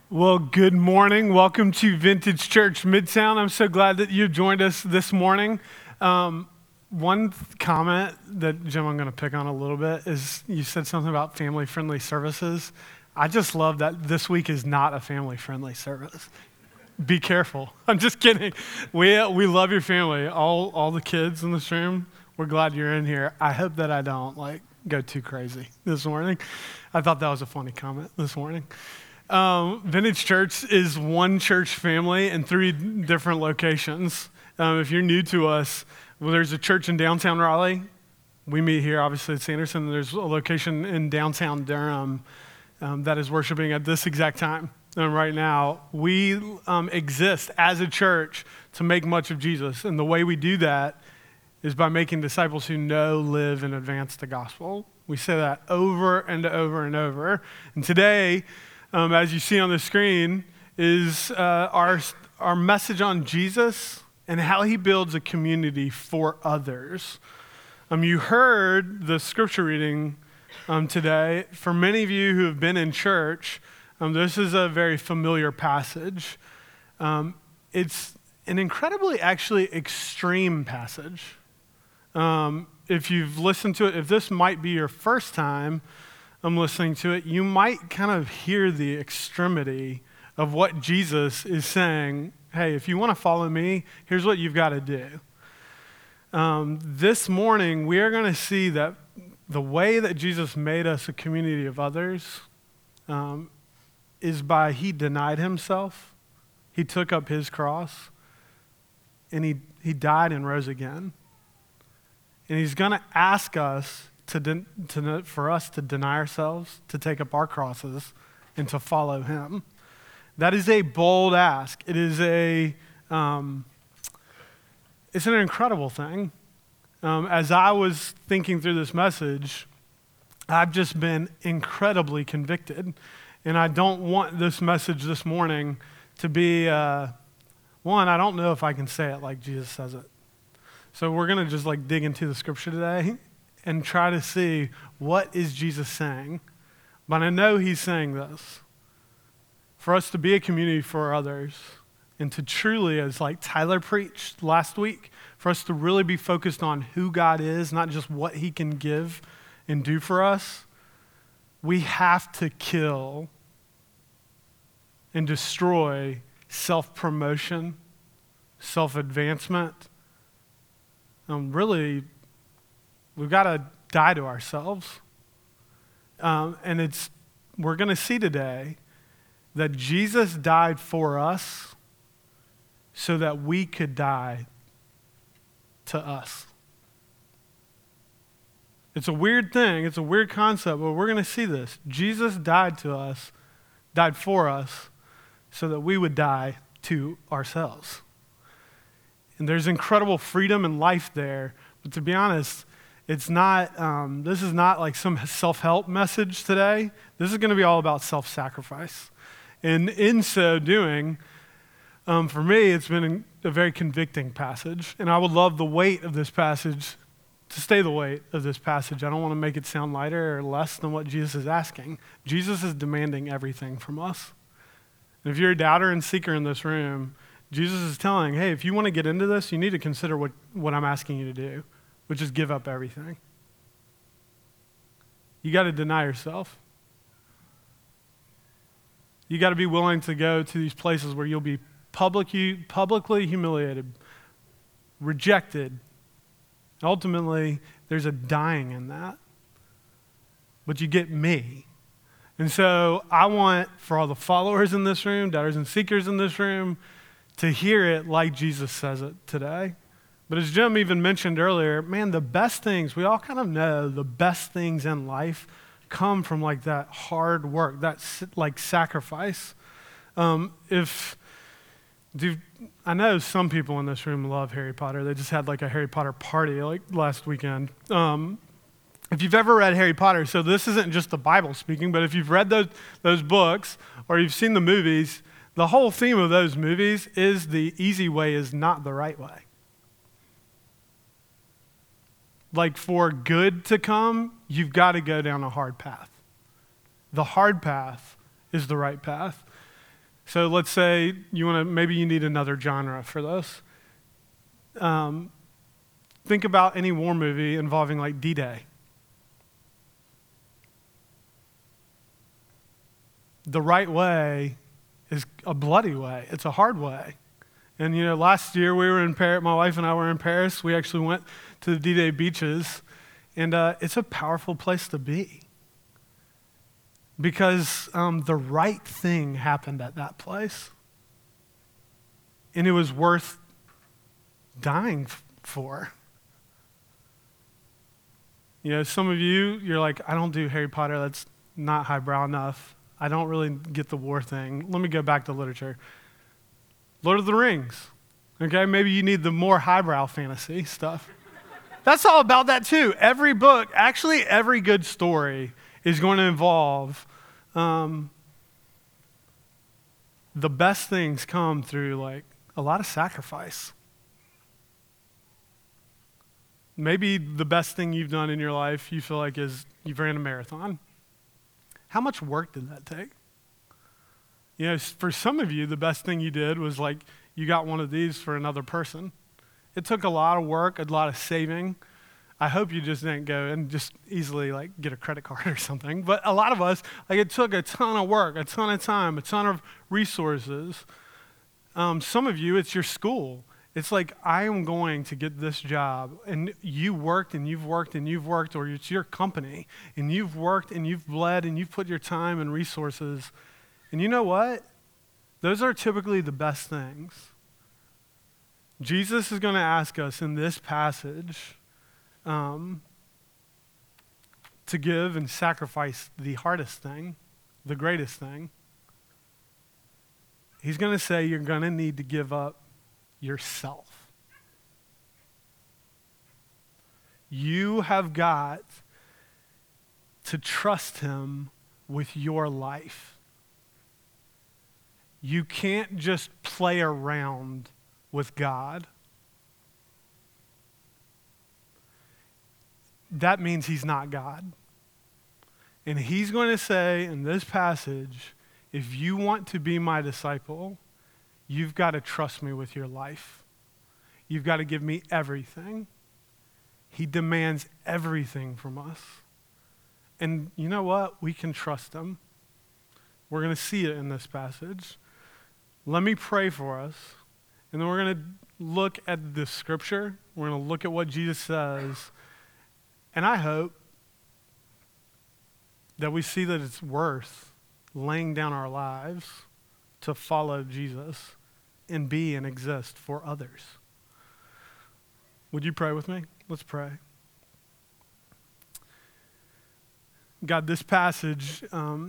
Well, good morning. Welcome to Vintage Church Midtown. I'm so glad that you joined us this morning. One comment that, Jim, I'm going to pick on a little bit is you said something about family-friendly services. I just love that this week is not a family-friendly service. Be careful. I'm just kidding. We love your family. All the kids in this room, we're glad you're in here. I hope that I don't go too crazy this morning. I thought that was a funny comment this morning. Vintage Church is one church family in 3 different locations. If you're new to us, there's a church in downtown Raleigh. We meet here, obviously, at Sanderson. There's a location in downtown Durham that is worshiping at this exact time. And right now, we exist as a church to make much of Jesus. And the way we do that is by making disciples who know, live, and advance the gospel. We say that over and over and over. And today, as you see on the screen, is our message on Jesus and how he builds a community for others. You heard the scripture reading today. For many of you who have been in church, this is a very familiar passage. It's an incredibly actually extreme passage. If you've listened to it, if this might be your first time listening to it, you might kind of hear the extremity of what Jesus is saying. Hey, if you want to follow me, here's what you've got to do. This morning, we are going to see that the way that Jesus made us a community of others is by he denied himself, he took up his cross, and he died and rose again. And he's going to ask us for us to deny ourselves, to take up our crosses, and to follow him. That is a bold ask. It is it's an incredible thing. As I was thinking through this message, I've just been incredibly convicted. And I don't want this message this morning to be, one, I don't know if I can say it like Jesus says it. So we're going to just dig into the scripture today and try to see what is Jesus saying. But I know he's saying this. For us to be a community for others and to truly, as Tyler preached last week, for us to really be focused on who God is, not just what he can give and do for us, we have to kill and destroy self-promotion, self-advancement. Really, we've got to die to ourselves. And we're going to see today that Jesus died for us so that we could die to us. It's a weird thing. It's a weird concept, but we're going to see this. Jesus died for us so that we would die to ourselves. And there's incredible freedom and life there. But to be honest, it's not. This is not some self-help message today. This is going to be all about self-sacrifice. And in so doing, for me, it's been a very convicting passage. And I would love the weight of this passage to stay the weight of this passage. I don't want to make it sound lighter or less than what Jesus is asking. Jesus is demanding everything from us. And if you're a doubter and seeker in this room, Jesus is telling, hey, if you want to get into this, you need to consider what I'm asking you to do, which is give up everything. You got to deny yourself. You got to be willing to go to these places where you'll be publicly humiliated, rejected. Ultimately, there's a dying in that. But you get me. And so I want for all the followers in this room, doubters and seekers in this room, to hear it like Jesus says it today. But as Jim even mentioned earlier, man, the best things, we all kind of know the best things in life come from that hard work, that sacrifice. I know some people in this room love Harry Potter. They just had a Harry Potter party last weekend. If you've ever read Harry Potter, so this isn't just the Bible speaking, but if you've read those books or you've seen the movies, the whole theme of those movies is the easy way is not the right way. For good to come, you've got to go down a hard path. The hard path is the right path. So let's say maybe you need another genre for this. Think about any war movie involving like D-Day. The right way is a bloody way. It's a hard way. And last year we were in Paris, my wife and I were in Paris. We actually went to the D-Day beaches, and it's a powerful place to be because the right thing happened at that place, and it was worth dying for. Some of you're like, I don't do Harry Potter. That's not highbrow enough. I don't really get the war thing. Let me go back to literature. Lord of the Rings. Okay, maybe you need the more highbrow fantasy stuff. That's all about that too. Every book, actually every good story is going to involve the best things come through like a lot of sacrifice. Maybe the best thing you've done in your life you feel like is you've ran a marathon. How much work did that take? For some of you, the best thing you did was like you got one of these for another person. It took a lot of work, a lot of saving. I hope you just didn't go and just easily like get a credit card or something. But a lot of us, like it took a ton of work, a ton of time, a ton of resources. Some of you, it's your school. It's like, I am going to get this job, and you worked and you've worked and you've worked, or it's your company, and you've worked and you've bled and you've put your time and resources. And you know what? Those are typically the best things. Jesus is going to ask us in this passage to give and sacrifice the hardest thing, the greatest thing. He's going to say you're going to need to give up yourself. You have got to trust him with your life. You can't just play around with God. That means he's not God. And he's going to say in this passage, if you want to be my disciple, you've got to trust me with your life. You've got to give me everything. He demands everything from us. And you know what? We can trust him. We're going to see it in this passage. Let me pray for us. And then we're going to look at the scripture. We're going to look at what Jesus says. And I hope that we see that it's worth laying down our lives to follow Jesus and be and exist for others. Would you pray with me? Let's pray. God, this passage,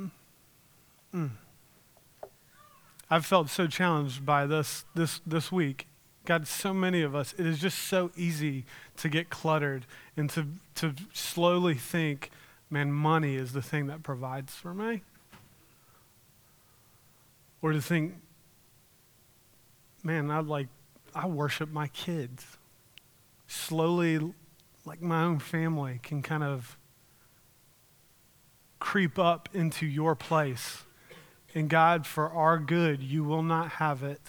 I've felt so challenged by this week. God, so many of us, it is just so easy to get cluttered and to slowly think, man, money is the thing that provides for me. Or to think, man, I worship my kids. Slowly, like my own family can kind of creep up into your place. And God, for our good, you will not have it.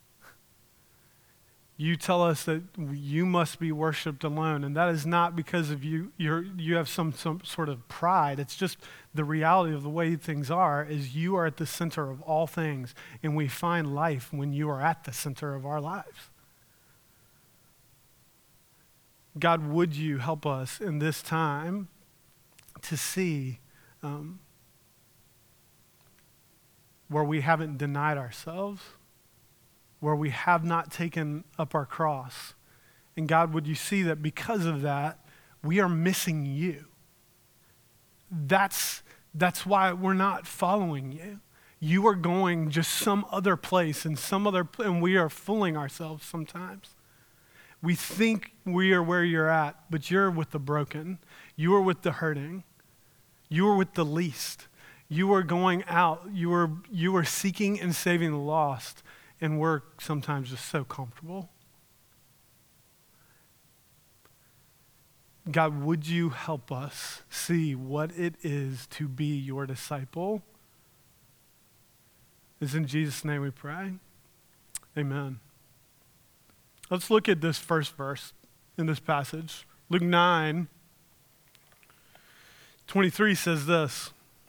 You tell us that you must be worshiped alone, and that is not because of you have some sort of pride. It's just the reality of the way things are is you are at the center of all things, and we find life when you are at the center of our lives. God, would you help us in this time to see where we haven't denied ourselves, where we have not taken up our cross. And God, would you see that because of that, we are missing you. That's why we're not following you. You are going just some other place and we are fooling ourselves sometimes. We think we are where you're at, but you're with the broken. You are with the hurting. You are with the least. You are going out. You are seeking and saving the lost. And we're sometimes just so comfortable. God, would you help us see what it is to be your disciple? It's in Jesus' name we pray. Amen. Let's look at this first verse in this passage. Luke 9:23 says this.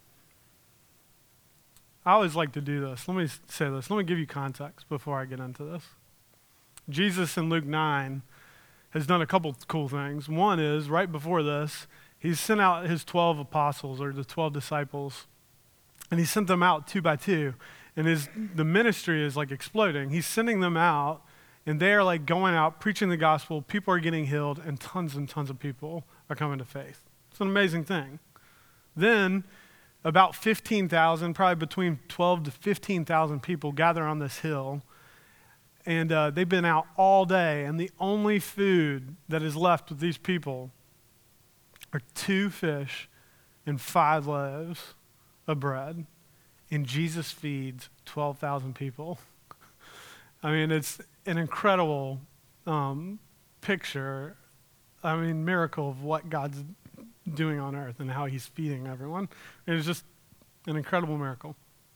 I always like to do this. Let me say this. Let me give you context before I get into this. Jesus in Luke 9 has done a couple cool things. One is, right before this, he's sent out his 12 apostles, or the 12 disciples, and he sent them out 2 by 2. And the ministry is like exploding. He's sending them out, and they are like going out, preaching the gospel. People are getting healed, and tons of people are coming to faith. It's an amazing thing. Then, about 15,000, probably between 12 to 15,000 people gather on this hill, and they've been out all day, and the only food that is left with these people are 2 fish and 5 loaves of bread, and Jesus feeds 12,000 people. I mean, it's an incredible picture, miracle of what God's doing on earth and how he's feeding everyone. It's just an incredible miracle.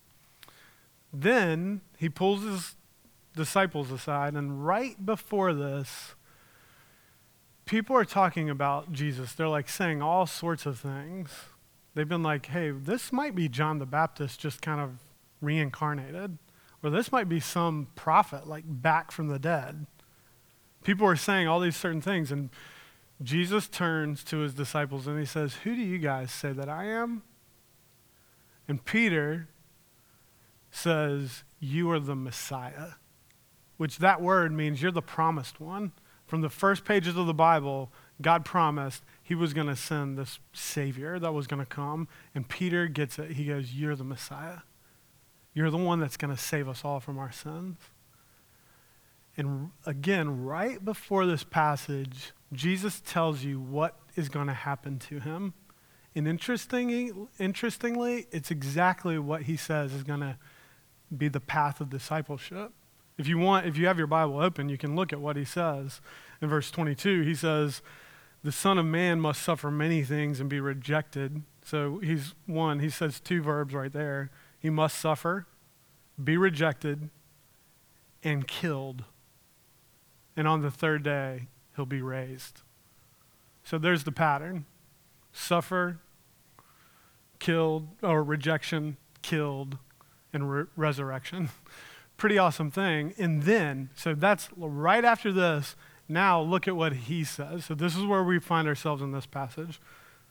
Then he pulls his disciples aside, and right before this, people are talking about Jesus. They're like saying all sorts of things. They've been like, hey, this might be John the Baptist just kind of reincarnated, or this might be some prophet like back from the dead. People are saying all these certain things, and Jesus turns to his disciples and he says, who do you guys say that I am? And Peter says, you are the Messiah, which that word means you're the promised one. From the first pages of the Bible, God promised he was going to send this Savior that was going to come. And Peter gets it. He goes, you're the Messiah. You're the one that's going to save us all from our sins. And again, right before this passage, Jesus tells you what is going to happen to him. And interestingly, it's exactly what he says is going to be the path of discipleship. If you have your Bible open, you can look at what he says. In verse 22, he says, the Son of Man must suffer many things and be rejected. So he says 2 verbs right there. He must suffer, be rejected, and killed. And on the 3rd day, he'll be raised. So there's the pattern. Suffer, killed, or rejection, killed, and resurrection. Pretty awesome thing. And then, so that's right after this. Now look at what he says. So this is where we find ourselves in this passage.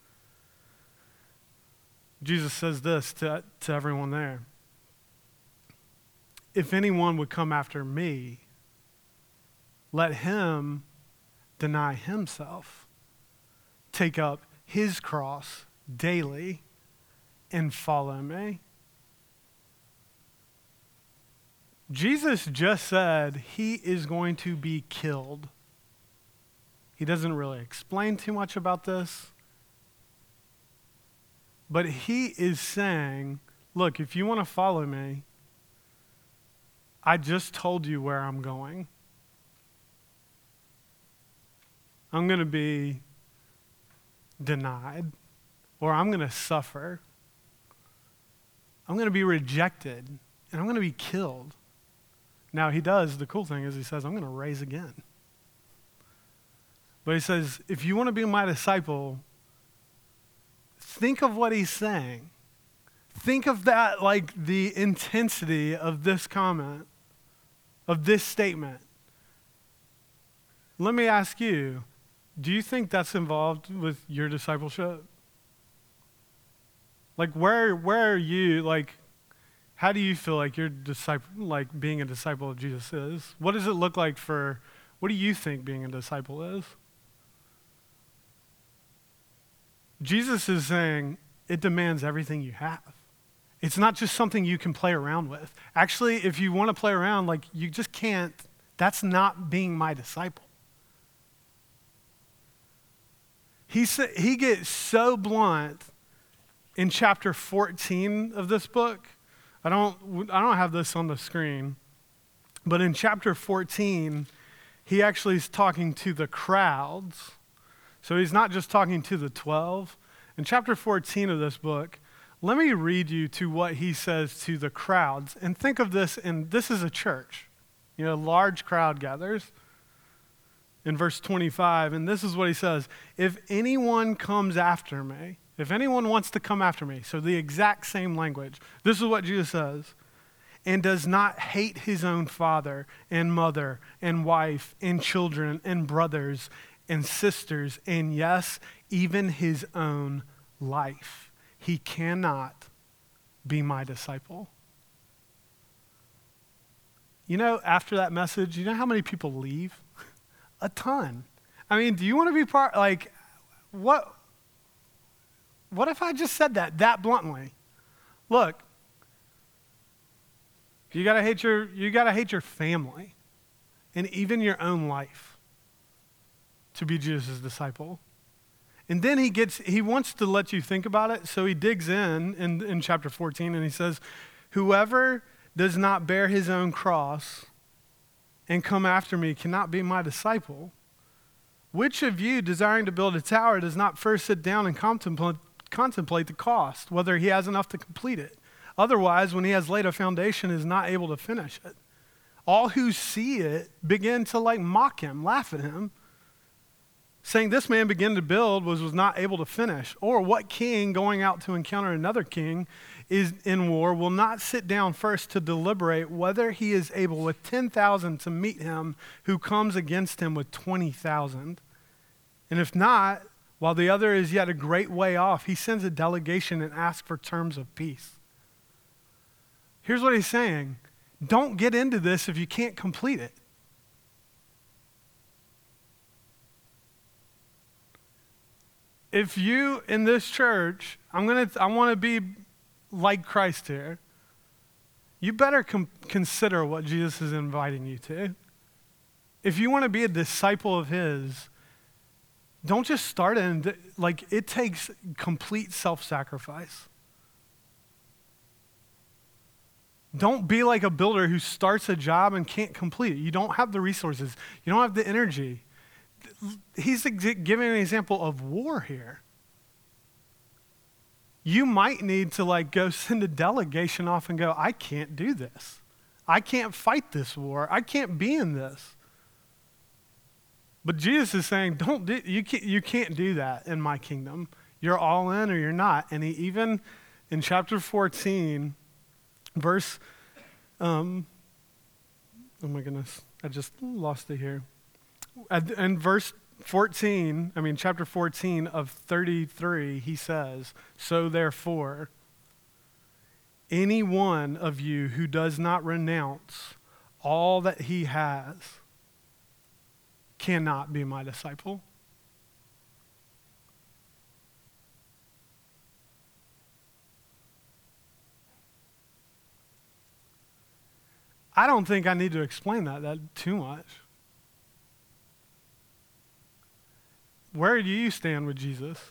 Jesus says this to everyone there. If anyone would come after me, let him deny himself, take up his cross daily, and follow me. Jesus just said he is going to be killed. He doesn't really explain too much about this. But he is saying, look, if you want to follow me, I just told you where I'm going. I'm going to be denied, or I'm going to suffer. I'm going to be rejected, and I'm going to be killed. Now the cool thing is he says, I'm going to rise again. But he says, if you want to be my disciple, think of what he's saying. Think of that, like the intensity of this comment, of this statement. Let me ask you, do you think that's involved with your discipleship? Like where are you, like, how do you feel like your disciple, like being a disciple of Jesus is? What does it look like what do you think being a disciple is? Jesus is saying it demands everything you have. It's not just something you can play around with. Actually, if you want to play around, like you just can't, that's not being my disciple. He gets so blunt in chapter 14 of this book. I don't have this on the screen, but in chapter 14, he actually is talking to the crowds. So he's not just talking to the 12. In chapter 14 of this book, Let me read you to what he says to the crowds. And think of this, and this is a church. A large crowd gathers in verse 25, and this is what he says. If anyone comes after me, if anyone wants to come after me, so the exact same language, this is what Jesus says, and does not hate his own father and mother and wife and children and brothers and sisters, and yes, even his own life, he cannot be my disciple. After that message, you know how many people leave? A ton. I mean, do you want to be part, what if I just said that bluntly? Look, you gotta hate your family and even your own life to be Jesus' disciple. And then he wants to let you think about it, so he digs in chapter 14, and he says, whoever does not bear his own cross and come after me cannot be my disciple. Which of you, desiring to build a tower, does not first sit down and contemplate the cost, whether he has enough to complete it? Otherwise, when he has laid a foundation, is not able to finish it. All who see it begin to mock him, laugh at him, saying, this man began to build, was not able to finish. Or what king going out to encounter another king is in war will not sit down first to deliberate whether he is able with 10,000 to meet him who comes against him with 20,000. And if not, while the other is yet a great way off, he sends a delegation and asks for terms of peace. Here's what he's saying. Don't get into this if you can't complete it. If you in this church, I want to be like Christ here. You better consider what Jesus is inviting you to. If you want to be a disciple of his, don't just start in, it takes complete self-sacrifice. Don't be like a builder who starts a job and can't complete it. You don't have the resources. You don't have the energy. He's giving an example of war here. You might need to go send a delegation off and go, I can't do this. I can't fight this war. I can't be in this. But Jesus is saying, you can't do that in my kingdom. You're all in or you're not. And he even in chapter 14, verse, oh my goodness, I just lost it here. In verse 14, chapter 14 of 33, he says, so therefore, any one of you who does not renounce all that he has cannot be my disciple. I don't think I need to explain that too much. Where do you stand with Jesus?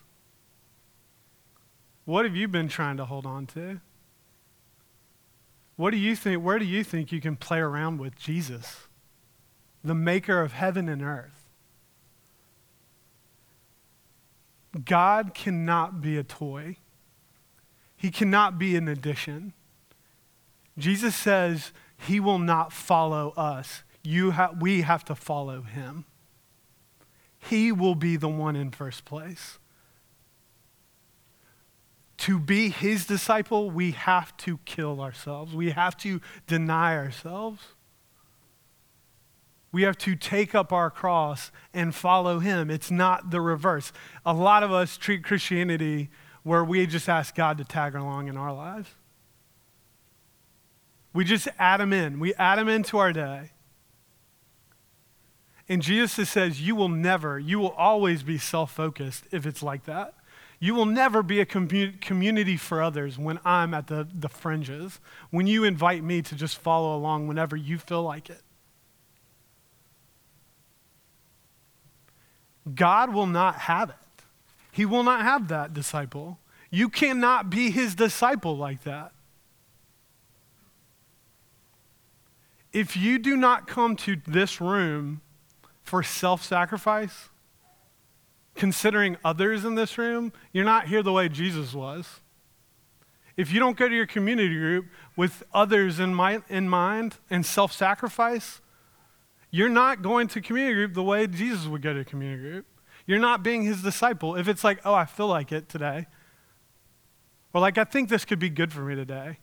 What have you been trying to hold on to? What do you think? Where do you think you can play around with Jesus, the maker of heaven and earth? God cannot be a toy. He cannot be an addition. Jesus says he will not follow us. We have to follow him. He will be the one in first place. To be his disciple, we have to kill ourselves. We have to deny ourselves. We have to take up our cross and follow him. It's not the reverse. A lot of us treat Christianity where we just ask God to tag along in our lives. We just add him in. We add him into our day. And Jesus says, you will always be self-focused if it's like that. You will never be a community for others when I'm at the fringes, when you invite me to just follow along whenever you feel like it. God will not have it. He will not have that disciple. You cannot be his disciple like that. If you do not come to this room for self-sacrifice, considering others in this room, you're not here the way Jesus was. if you don't go to your community group with others in mind and self-sacrifice, you're not going to community group the way Jesus would go to community group. You're not being his disciple. If it's like, oh, I feel like it today, or like, I think this could be good for me today.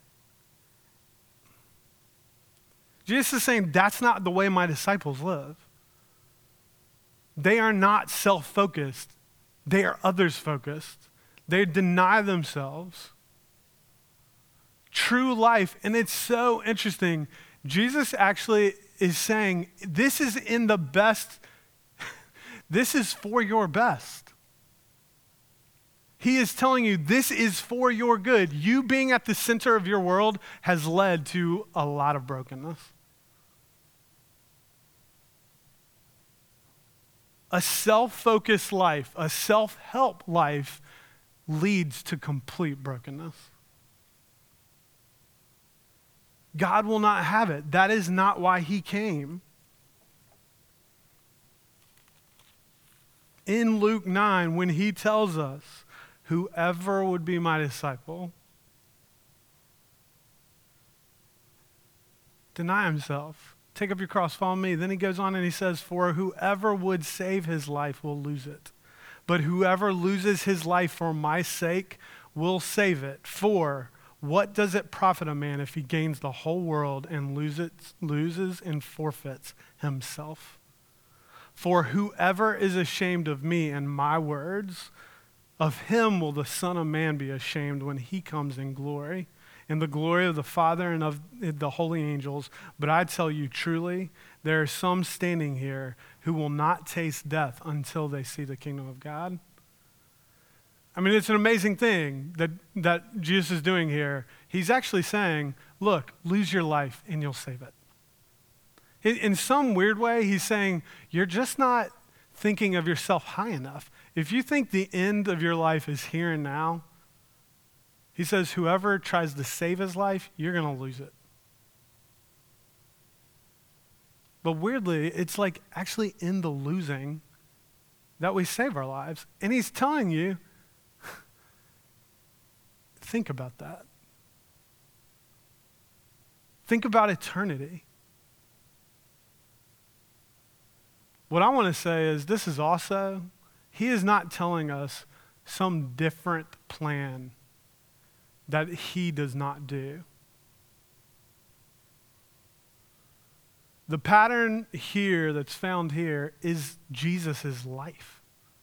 Jesus is saying that's not the way my disciples live. They are not self-focused. They are others-focused. They deny themselves. True life, and it's so interesting. Jesus actually is saying, this is in the best, this is for your best. He is telling you this is for your good. You being at the center of your world has led to a lot of brokenness. A self-focused life, a self-help life leads to complete brokenness. God will not have it. That is not why he came. In Luke 9, when he tells us, whoever would be my disciple, deny himself. Take up your cross, follow me. Then he goes on and he says, for whoever would save his life will lose it. But whoever loses his life for my sake will save it. For what does it profit a man if he gains the whole world and loses and forfeits himself? For whoever is ashamed of me and my words, of him will the Son of Man be ashamed when he comes in glory, in the glory of the Father and of the holy angels. But I tell you truly, there are some standing here who will not taste death until they see the kingdom of God. I mean, it's an amazing thing that Jesus is doing here. He's actually saying, look, lose your life and you'll save it. In some weird way, he's saying, you're just not thinking of yourself high enough. If you think the end of your life is here and now, he says, whoever tries to save his life, you're going to lose it. But weirdly, it's like actually in the losing that we save our lives. And he's telling you, think about that. Think about eternity. What I want to say is this is also, he is not telling us some different plan that he does not do. The pattern here that's found here is Jesus' life.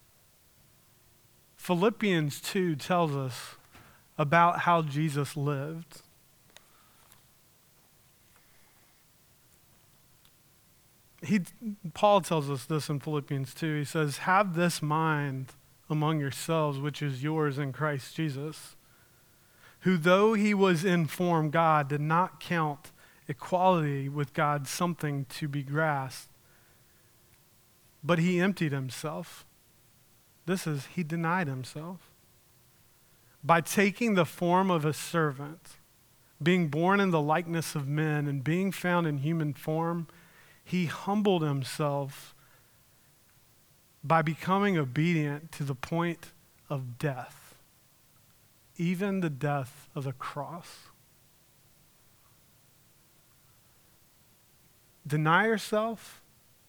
Philippians 2 tells us about how Jesus lived. Paul tells us this in Philippians 2. He says, have this mind among yourselves, which is yours in Christ Jesus, who though he was in form God, did not count equality with God something to be grasped, but he emptied himself. He denied himself by taking the form of a servant, being born in the likeness of men and being found in human form. He humbled himself by becoming obedient to the point of death, even the death of the cross. Deny yourself,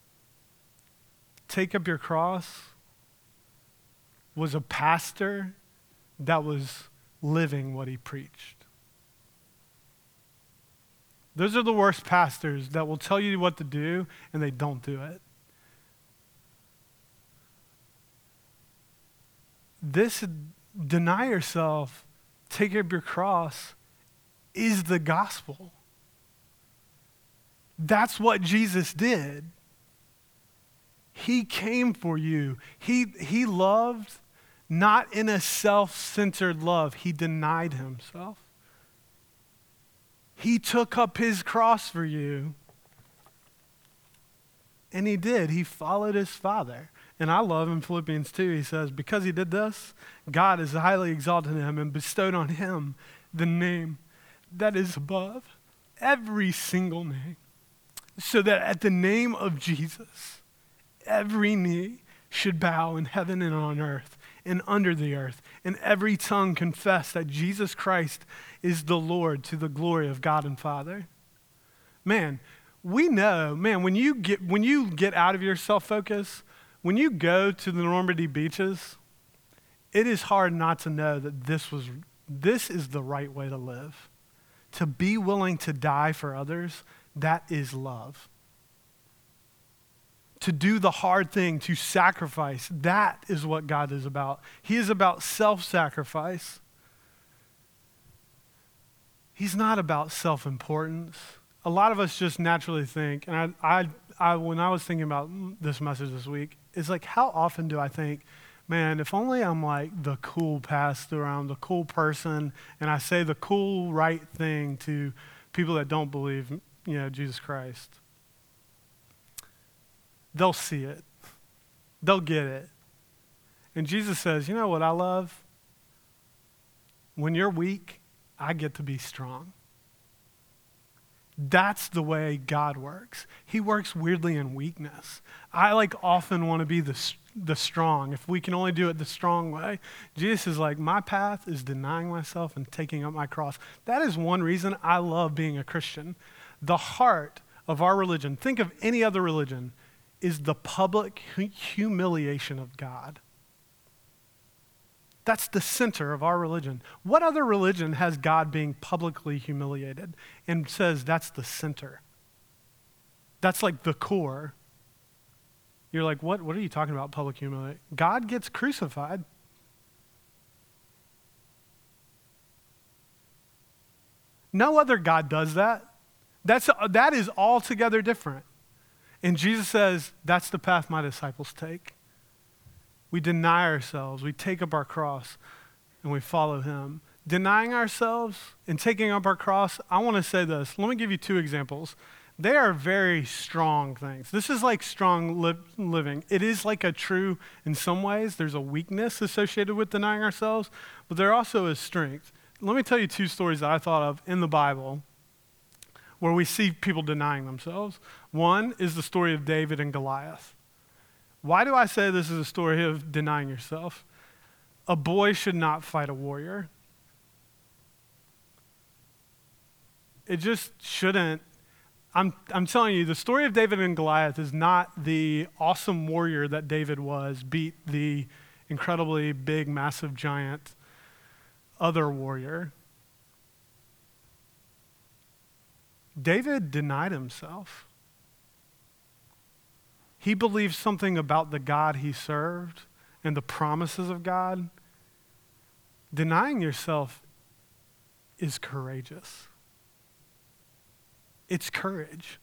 take up your cross, was a pastor that was living what he preached. Those are the worst pastors that will tell you what to do and they don't do it. This deny yourself, take up your cross is the gospel. That's what Jesus did. He came for you. He loved not in a self-centered love. He denied himself. He took up his cross for you. And he did. He followed his Father. And I love in Philippians 2, he says, because he did this, God has highly exalted him and bestowed on him the name that is above every single name, so that at the name of Jesus, every knee should bow in heaven and on earth and under the earth, and every tongue confess that Jesus Christ is the Lord to the glory of God and Father. Man, we know, man, when you get out of your self-focus, when you go to the Normandy beaches, it is hard not to know that this is the right way to live. To be willing to die for others, that is love. To do the hard thing, to sacrifice, that is what God is about. He is about self-sacrifice. He's not about self-importance. A lot of us just naturally think, and I when I was thinking about this message this week, it's like, how often do I think, man, if only I'm like the cool pastor, I'm the cool person, and I say the cool right thing to people that don't believe, Jesus Christ. They'll see it. They'll get it. And Jesus says, you know what I love? When you're weak, I get to be strong. That's the way God works. He works weirdly in weakness. I often want to be the strong. If we can only do it the strong way. Jesus is like, my path is denying myself and taking up my cross. That is one reason I love being a Christian. The heart of our religion, think of any other religion, is the public humiliation of God. That's the center of our religion. What other religion has God being publicly humiliated and says that's the center? That's like the core. You're like, what are you talking about, public humiliation? God gets crucified. No other God does that. That is altogether different. And Jesus says, that's the path my disciples take. We deny ourselves, we take up our cross, and we follow him. Denying ourselves and taking up our cross, I want to say this. Let me give you two examples. They are very strong things. This is like strong living. It is like a true, in some ways, there's a weakness associated with denying ourselves, but there also is strength. Let me tell you two stories that I thought of in the Bible where we see people denying themselves. One is the story of David and Goliath. Why do I say this is a story of denying yourself? A boy should not fight a warrior. It just shouldn't. I'm telling you, the story of David and Goliath is not the awesome warrior that David was, beat the incredibly big, massive giant other warrior. David denied himself. He believed something about the God he served and the promises of God. Denying yourself is courageous. It's courage.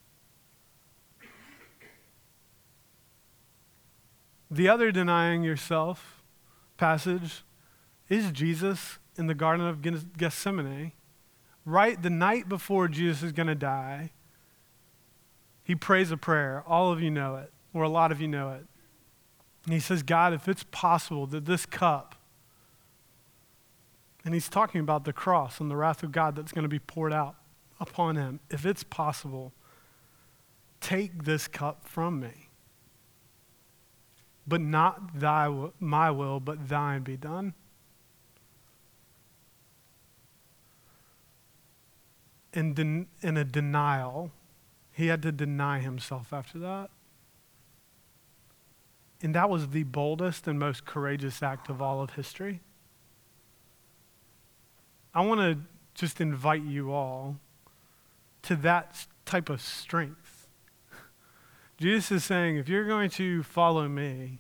The other denying yourself passage is Jesus in the Garden of Gethsemane. Right the night before Jesus is going to die, he prays a prayer. All of you know it, or a lot of you know it. And he says, God, if it's possible that this cup, and he's talking about the cross and the wrath of God that's going to be poured out upon him. If it's possible, take this cup from me. But not my will, but thine be done. In a denial, he had to deny himself after that. And that was the boldest and most courageous act of all of history. I want to just invite you all to that type of strength. Jesus is saying, if you're going to follow me,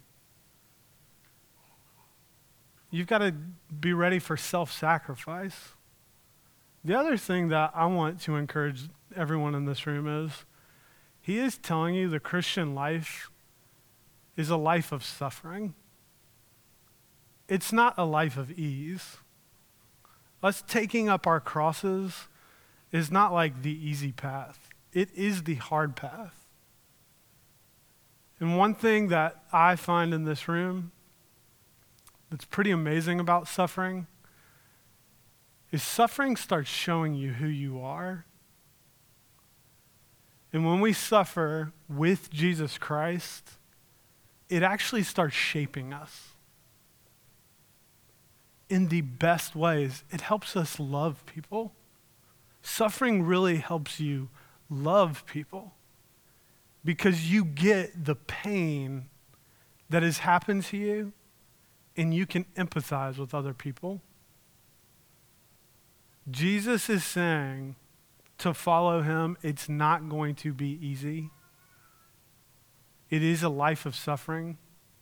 you've got to be ready for self-sacrifice. The other thing that I want to encourage everyone in this room is, he is telling you the Christian life is a life of suffering. It's not a life of ease. Us taking up our crosses is not like the easy path. It is the hard path. And one thing that I find in this room that's pretty amazing about suffering is suffering starts showing you who you are. And when we suffer with Jesus Christ, it actually starts shaping us. in the best ways. It helps us love people. Suffering really helps you love people because you get the pain that has happened to you and you can empathize with other people. Jesus is saying to follow him, it's not going to be easy. It is a life of suffering.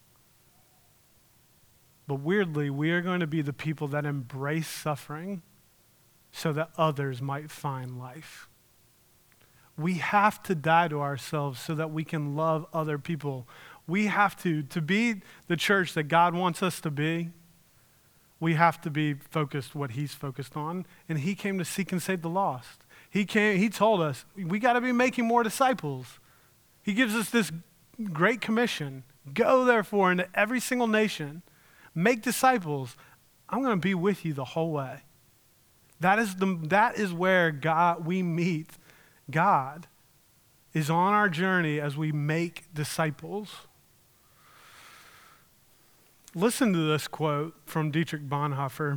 But weirdly, we are going to be the people that embrace suffering so that others might find life. We have to die to ourselves so that we can love other people. We have to be the church that God wants us to be, we have to be focused what he's focused on. And he came to seek and save the lost. He told us, we got to be making more disciples. He gives us this great commission. Go therefore into every single nation, make disciples. I'm going to be with you the whole way. That is where we meet God, is on our journey as we make disciples. Listen to this quote from Dietrich Bonhoeffer.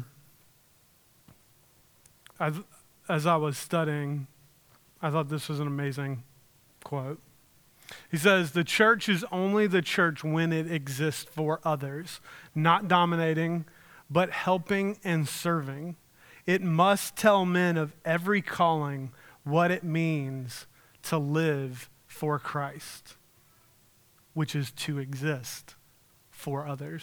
As I was studying, I thought this was an amazing quote. He says, "The church is only the church when it exists for others, not dominating, but helping and serving. It must tell men of every calling what it means to live for Christ, which is to exist for others."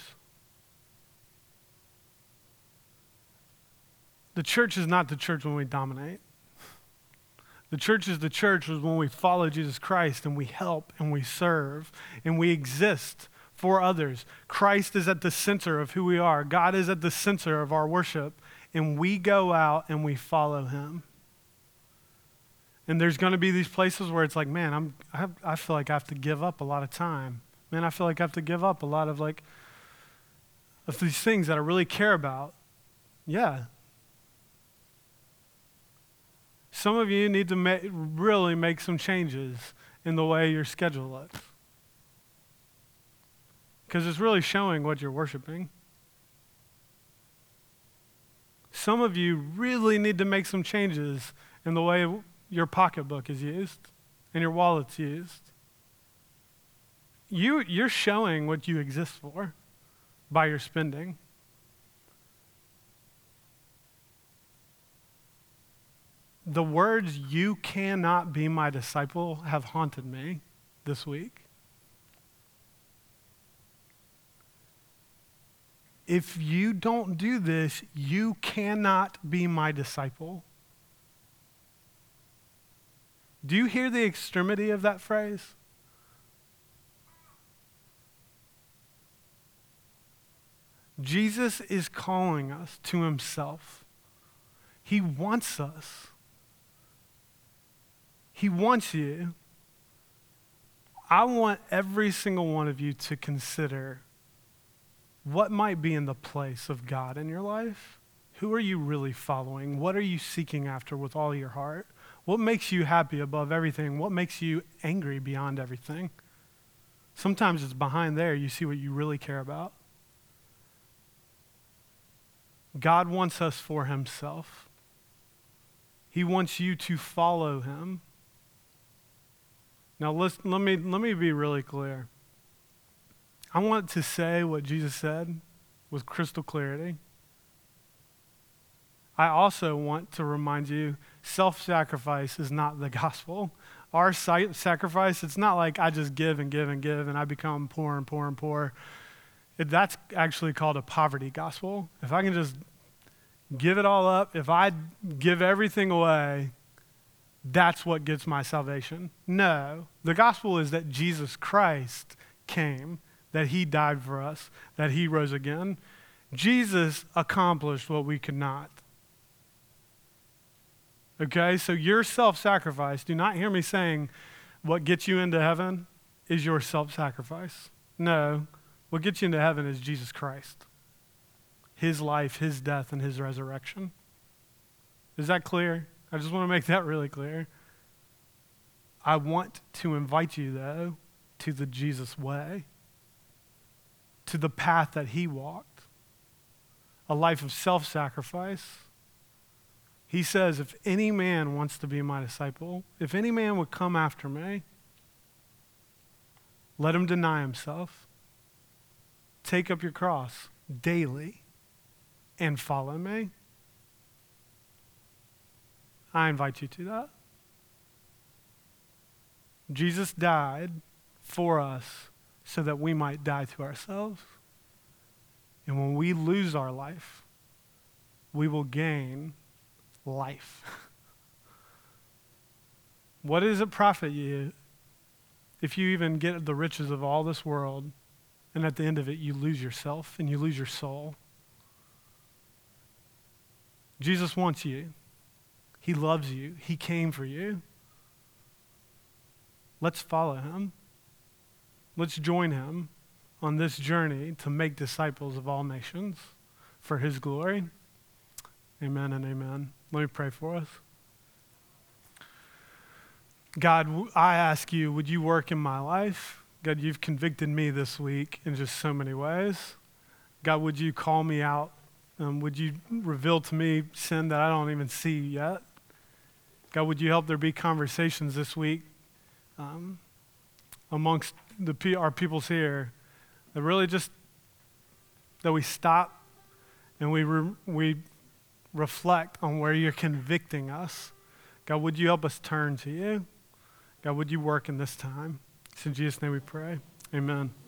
The church is not the church when we dominate. The church is the church when we follow Jesus Christ and we help and we serve and we exist for others. Christ is at the center of who we are. God is at the center of our worship, and we go out and we follow him. And there's going to be these places where it's like, man, I feel like I have to give up a lot of time. Man, I feel like I have to give up a lot of of these things that I really care about. Yeah. Some of you need to really make some changes in the way your schedule looks. Because it's really showing what you're worshiping. Some of you really need to make some changes in the way your pocketbook is used and your wallet's used. You're showing what you exist for by your spending. The words, "you cannot be my disciple," have haunted me this week. If you don't do this, you cannot be my disciple. Do you hear the extremity of that phrase? Jesus is calling us to himself. He wants us. He wants you. I want every single one of you to consider what might be in the place of God in your life. Who are you really following? What are you seeking after with all your heart? What makes you happy above everything? What makes you angry beyond everything? Sometimes it's behind there. You see what you really care about. God wants us for himself. He wants you to follow him. Now, let me be really clear. I want to say what Jesus said with crystal clarity. I also want to remind you, self-sacrifice is not the gospel. Our sacrifice, it's not like I just give and give and give and I become poor and poor and poor. That's actually called a poverty gospel. If I can just give it all up, if I give everything away, that's what gets my salvation. No, the gospel is that Jesus Christ came, that he died for us, that he rose again. Jesus accomplished what we could not. Okay, so your self-sacrifice, do not hear me saying what gets you into heaven is your self-sacrifice. No, what gets you into heaven is Jesus Christ. His life, his death, and his resurrection. Is that clear? I just want to make that really clear. I want to invite you, though, to the Jesus way, to the path that he walked. a life of self-sacrifice. He says, if any man wants to be my disciple, if any man would come after me, let him deny himself, take up your cross daily, and follow me. I invite you to that. Jesus died for us so that we might die to ourselves. And when we lose our life, we will gain life. What does it profit you if you even get the riches of all this world, and at the end of it you lose yourself and you lose your soul? Jesus wants you. He loves you. He came for you. Let's follow him. Let's join him on this journey to make disciples of all nations for his glory. Amen and amen. Let me pray for us. God, I ask you, would you work in my life? God, you've convicted me this week in just so many ways. God, would you call me out? Would you reveal to me sin that I don't even see yet? God, would you help there be conversations this week amongst our peoples here that really just, that we stop and we reflect on where you're convicting us. God, would you help us turn to you? God, would you work in this time? It's in Jesus' name we pray. Amen.